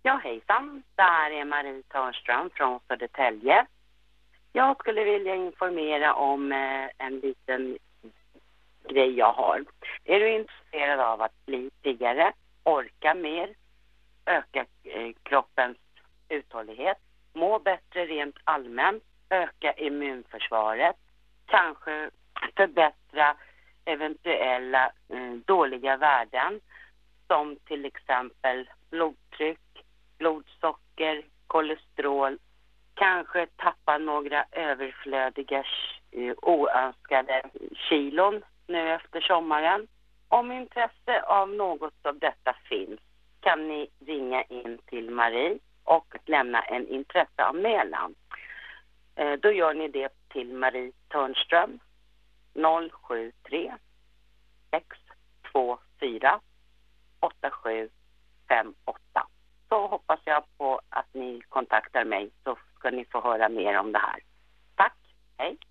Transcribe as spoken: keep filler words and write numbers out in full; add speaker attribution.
Speaker 1: Ja, hejsan. Det här är Marie Törnström från Södertälje. Jag skulle vilja informera om eh, en liten grej jag har. Är du intresserad av att bli piggare, orka mer, öka eh, kroppens uthållighet, må bättre rent allmänt, öka immunförsvaret, kanske förbättra eventuella eh, dåliga värden som till exempel blodtryck, blodsocker, kolesterol, kanske tappa några överflödiga uh, oönskade kilon nu efter sommaren. Om intresse av något av detta finns kan ni ringa in till Marie och lämna en intresseanmälan. Uh, då gör ni det till Marie Törnström noll sju tre sex två fyra åtta sju fem åtta. Så hoppas jag på att ni kontaktar mig så ska ni få höra mer om det här. Tack, hej!